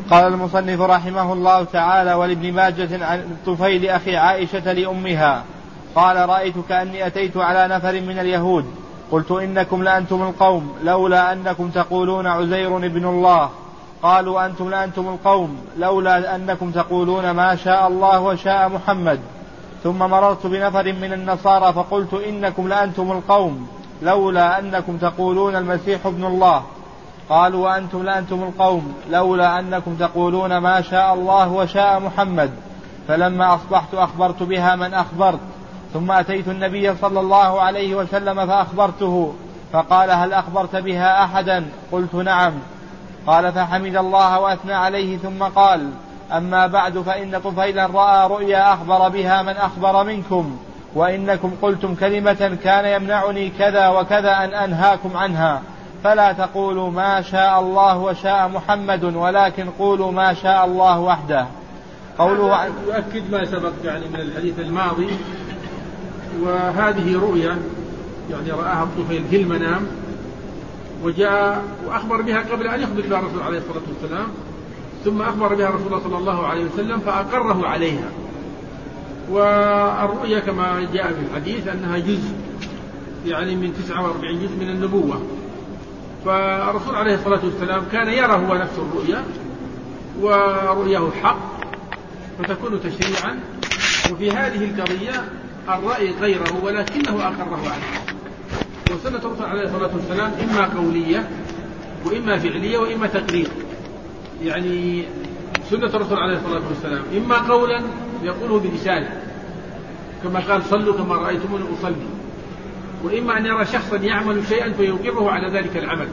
قال المصنف رحمه الله تعالى: ولابن ماجة عن الطفيل أخي عائشة لأمها قال: رأيت كأني أتيت على نفر من اليهود قلت: إنكم لأنتم القوم لولا أنكم تقولون عزير ابن الله. قالوا: أنتم لأنتم القوم لولا أنكم تقولون ما شاء الله وشاء محمد. ثم مررت بنفر من النصارى فقلت: إنكم لأنتم القوم لولا أنكم تقولون المسيح ابن الله. قالوا: وأنتم لأنتم القوم لولا أنكم تقولون ما شاء الله وشاء محمد. فلما أصبحت أخبرت بها من أخبرت، ثم أتيت النبي صلى الله عليه وسلم فأخبرته، فقال: هل أخبرت بها أحدا؟ قلت: نعم. قال: فحمد الله وأثنى عليه، ثم قال: أما بعد، فإن طفيلا رأى رؤيا أخبر بها من أخبر منكم، وإنكم قلتم كلمة كان يمنعني كذا وكذا أن أنهاكم عنها، فلا تقولوا ما شاء الله وشاء محمد، ولكن قولوا ما شاء الله وحده. قوله يؤكد ما سبق يعني من الحديث الماضي، وهذه رؤيا يعني رآها الطفيل في المنام، وجاء وأخبر بها قبل أن يخبر بها الرسول عليه الصلاة والسلام، ثم أخبر بها رسول الله صلى الله عليه وسلم فأقره عليها. والرؤيا كما جاء في الحديث أنها جزء يعني من 49 جزء من النبوة، فالرسول عليه الصلاة والسلام كان يرى هو نفس الرؤيا ورؤياه حق فتكون تشريعا. وفي هذه القضية الرأي غيره ولكنه أقره عليه. وسنة الرسول عليه الصلاة والسلام إما قولية وإما فعلية وإما تقرير. يعني سنة الرسول عليه الصلاة والسلام إما قولا يقوله بلسانه كما قال: صلوا كما رأيتموني أصلي، وإما أن يرى شخصا يعمل شيئا فيقره على ذلك العمل.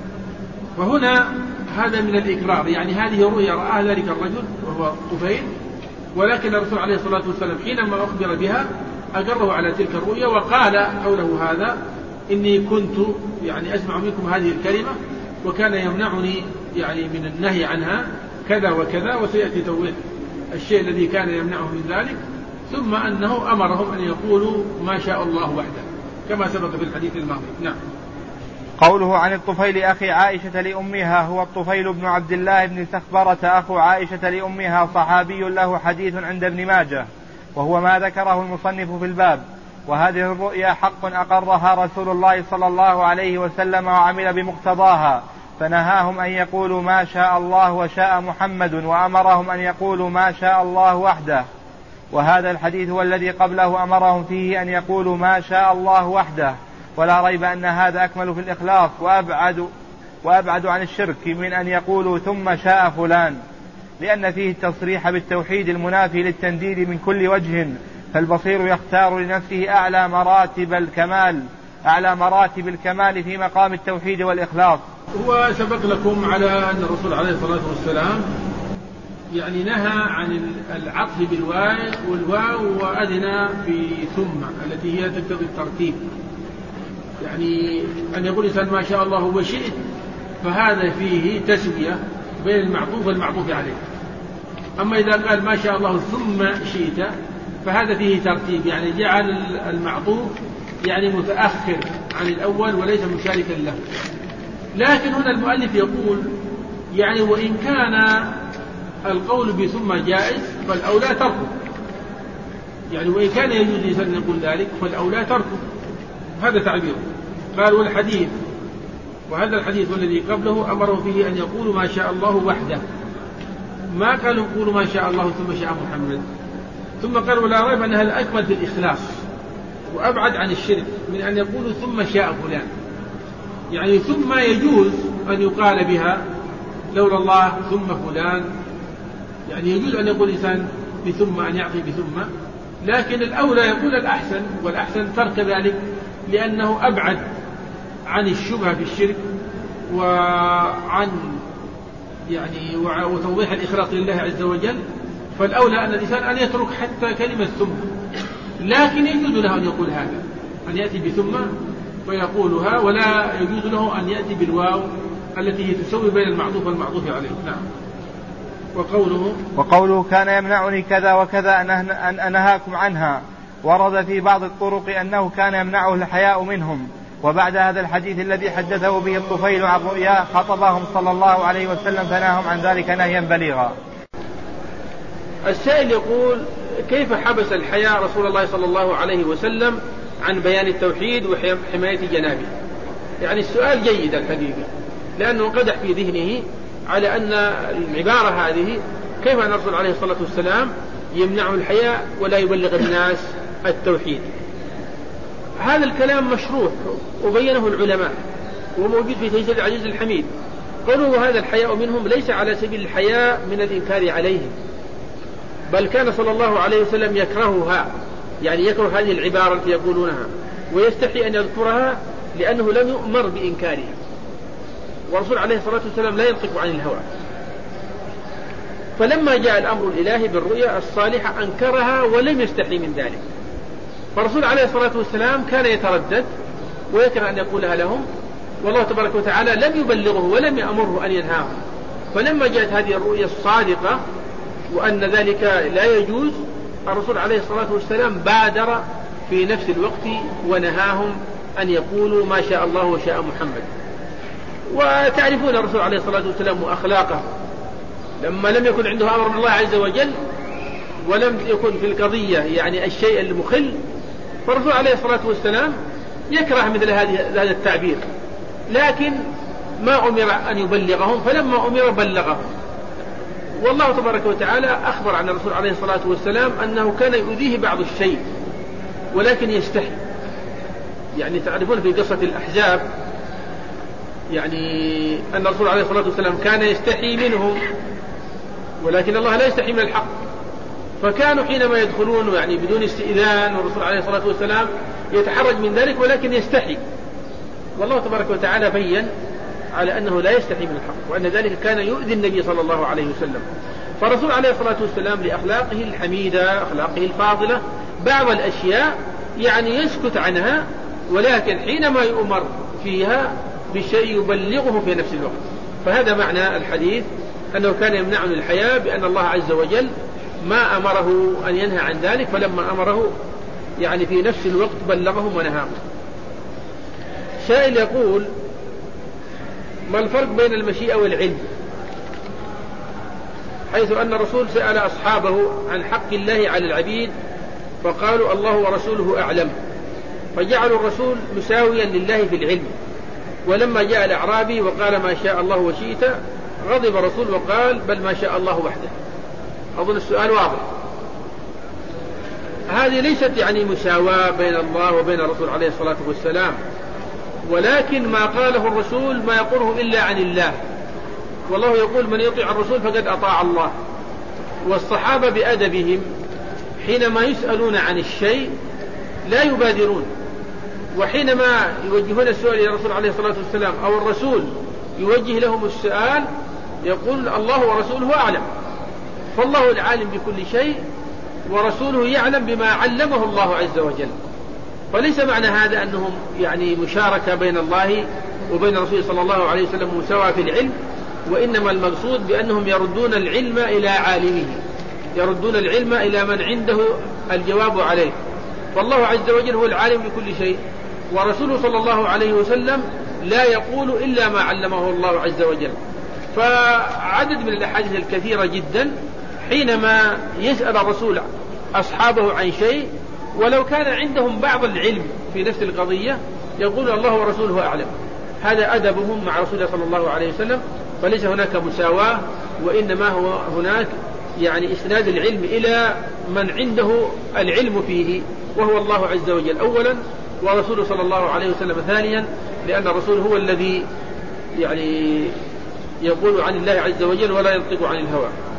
فهنا هذا من الإقرار، يعني هذه رؤيا رآها ذلك الرجل وهو طفيل، ولكن الرسول عليه الصلاة والسلام حينما أخبر بها أقره على تلك الرؤيا وقال قوله هذا: إني كنت يعني أسمع منكم هذه الكلمة وكان يمنعني يعني من النهي عنها كذا وكذا، وسيأتي توضيح الشيء الذي كان يمنعه من ذلك. ثم أنه أمرهم أن يقولوا ما شاء الله وحده كما سبق في الحديث الماضي. نعم. قوله عن الطفيل أخي عائشة لأمها هو الطفيل بن عبد الله بن سخبرة أخو عائشة لأمها، صحابي له حديث عند ابن ماجه، وهو ما ذكره المصنف في الباب. وهذه الرؤيا حق أقرها رسول الله صلى الله عليه وسلم وعمل بمقتضاها، فنهاهم أن يقولوا ما شاء الله وشاء محمد، وأمرهم أن يقولوا ما شاء الله وحده. وهذا الحديث هو الذي قبله أمرهم فيه أن يقولوا ما شاء الله وحده. ولا ريب أن هذا أكمل في الإخلاص وأبعد عن الشرك من أن يقولوا ثم شاء فلان، لأن فيه التصريح بالتوحيد المنافي للتنديد من كل وجه، فالبصير يختار لنفسه أعلى مراتب الكمال في مقام التوحيد والإخلاص. هو سبق لكم على أن الرسول عليه الصلاة والسلام يعني نهى عن العطف بالواو وأدنى بثم التي هي تقتضي الترتيب، يعني أن يقول إنسان ما شاء الله وشئت، فهذا فيه تسوية بين المعطوف والمعطوف عليه. أما إذا قال ما شاء الله ثم شئت فهذا فيه ترتيب، يعني جعل المعطوف يعني متأخر عن الأول وليس مشاركا له. لكن هنا المؤلف يقول يعني وإن كان القول بثم جائز فالأولى تركه، يعني وإن كان يجوز لسان يقول ذلك فالأولى تركه، هذا تعبيره. قال والحديث، وهذا الحديث الذي قبله أمره فيه أن يقولوا ما شاء الله وحده، ما قالوا يقولوا ما شاء الله ثم شاء محمد. ثم قال ولا ريب أنها الأكمل في الإخلاص وأبعد عن الشرك من أن يقولوا ثم شاء فلان، يعني ثم يجوز أن يقال بها لولا الله ثم فلان، يعني يجوز أن يقول إنسان بثم أن يعطي بثم، لكن الأولى يقول الأحسن، والأحسن ترك ذلك لأنه أبعد عن الشبهة في الشرك وعن يعني وتوضيح الإخلاص لله عز وجل. فالأولى أن الإنسان أن يترك حتى كلمة ثم، لكن يجوز له أن يقول هذا، أن يأتي بثم ويقولها، ولا يجوز له أن يأتي بالواو التي هي تسوي بين المعطوف والمعطوف عليه. نعم. وقوله كان يمنعني كذا وكذا أن أنهاكم عنها، ورد في بعض الطرق أنه كان يمنعه الحياء منهم، وبعد هذا الحديث الذي حدثه به الطفيل عن رؤياه خطبهم صلى الله عليه وسلم فنهاهم عن ذلك نهيا بليغا. السائل يقول: كيف حبس الحياء رسول الله صلى الله عليه وسلم عن بيان التوحيد وحماية جنابه؟ يعني السؤال جيد الحقيقة، لأنه قدح في ذهنه على أن العبارة هذه كيف أن الرسول عليه الصلاة والسلام يمنعه الحياء ولا يبلغ الناس التوحيد. هذا الكلام مشروح وبينه العلماء وموجود في تيسير العزيز الحميد. قالوا هذا الحياء منهم ليس على سبيل الحياء من الإنكار عليهم، بل كان صلى الله عليه وسلم يكرهها، يعني يكره هذه العبارة التي يقولونها ويستحي أن يذكرها لأنه لم يؤمر بإنكارها، والرسول عليه الصلاة والسلام لا ينطق عن الهوى. فلما جاء الأمر الإلهي بالرؤيا الصالحة أنكرها ولم يستحي من ذلك. فالرسول عليه الصلاة والسلام كان يتردد ويكره أن يقولها لهم، والله تبارك وتعالى لم يبلغه ولم يأمره أن ينهاهم. فلما جاءت هذه الرؤيا الصادقة وأن ذلك لا يجوز، الرسول عليه الصلاة والسلام بادر في نفس الوقت ونهاهم أن يقولوا ما شاء الله وشاء محمد. وتعرفون الرسول عليه الصلاة والسلام وأخلاقه، لما لم يكن عنده أمر من الله عز وجل ولم يكن في القضية يعني الشيء المخل، فالرسول عليه الصلاة والسلام يكره مثل هذا التعبير، لكن ما أمر أن يبلغهم، فلما أمر بلغهم. والله تبارك وتعالى أخبر عن الرسول عليه الصلاة والسلام أنه كان يؤذيه بعض الشيء ولكن يستحي. يعني تعرفون في قصة الأحزاب يعني أن الرسول عليه الصلاة والسلام كان يستحي منهم، ولكن الله لا يستحي من الحق. فكانوا حينما يدخلون يعني بدون استئذان، والرسول عليه الصلاة والسلام يتحرج من ذلك ولكن يستحي. والله تبارك وتعالى بين على أنه لا يستحي من الحق، وأن ذلك كان يؤذي النبي صلى الله عليه وسلم. فالرسول عليه الصلاة والسلام لأخلاقه الحميدة، أخلاقه الفاضلة، بعض الأشياء يعني يسكت عنها، ولكن حينما يؤمر فيها بشيء يبلغه في نفس الوقت. فهذا معنى الحديث، أنه كان يمنع من الحياء بأن الله عز وجل ما أمره أن ينهى عن ذلك، فلما أمره يعني في نفس الوقت بلغهم ونهاهم. سائل يقول: ما الفرق بين المشيئة والعلم؟ حيث أن الرسول سأل أصحابه عن حق الله على العبيد فقالوا الله ورسوله أعلم، فجعلوا الرسول مساويا لله في العلم. ولما جاء الأعرابي وقال ما شاء الله وشئت غضب الرسول وقال بل ما شاء الله وحده. أظن السؤال واضح. هذه ليست يعني مساواة بين الله وبين الرسول عليه الصلاة والسلام، ولكن ما قاله الرسول ما يقوله إلا عن الله، والله يقول من يطيع الرسول فقد أطاع الله. والصحابة بأدبهم حينما يسألون عن الشيء لا يبادرون، وحينما يوجهون السؤال إلى الرسول عليه الصلاة والسلام أو الرسول يوجه لهم السؤال يقول الله ورسوله أعلم. فالله العالم بكل شيء ورسوله يعلم بما علمه الله عز وجل. فليس معنى هذا أنهم يعني مشاركة بين الله وبين رسوله صلى الله عليه وسلم مساواة في العلم، وإنما المقصود بأنهم يردون العلم إلى عالمه، يردون العلم إلى من عنده الجواب عليه. فالله عز وجل هو العالم بكل شيء، ورسوله صلى الله عليه وسلم لا يقول إلا ما علمه الله عز وجل. فعدد من الأحاديث الكثيرة جدا حينما يسأل الرسول أصحابه عن شيء ولو كان عندهم بعض العلم في نفس القضية يقول الله ورسوله أعلم. هذا أدبهم مع رسول الله صلى الله عليه وسلم. فليس هناك مساواة، وإنما هو هناك يعني إسناد العلم إلى من عنده العلم فيه، وهو الله عز وجل أولا ورسوله صلى الله عليه وسلم ثانيا، لأن الرسول هو الذي يعني يقول عن الله عز وجل ولا ينطق عن الهوى.